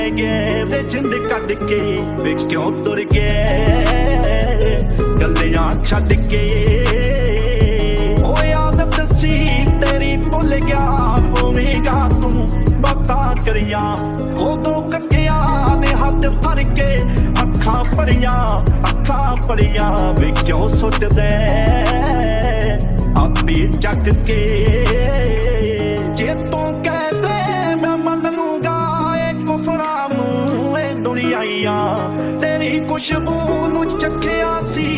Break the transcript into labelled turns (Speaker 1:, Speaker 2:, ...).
Speaker 1: ਗਏ ਵੇ ਜਿੰਦ ਕੱਢ ਕੇ ਵੇਖ ਕਿਉਂ ਤੁਰ ਗਏ ਗੱਲਾਂ ਛੱਡ ਕੇ ਓਏ ਆਦਤ ਸੀ ਤੇਰੀ ਭੁੱਲ ਗਿਆ ਹੋਵੇਗਾ ਤੂੰ ਬਾਤਾਂ ਕਰੀਆਂ ਉਦੋਂ ਕੱਕਿਆ ਨੇ ਹੱਥ ਫੜ ਕੇ ਅੱਖਾਂ ਭਰੀਆਂ ਵੇ ਕਿਉਂ ਸੁੱਟਦੇ ਆਪੇ ਚੱਕ ਕੇ ਜੇ ਤੂੰ ਕਹਦੇ ਮੈਂ ਮੰਨ ਲੂੰਗਾ ਇਹ ਕੁਫਰਾਂ ਨੂੰ ਇਹ ਦੁਨੀਆਈਆਂ ਤੇਰੀ ਖੁਸ਼ਬੂ ਨੂੰ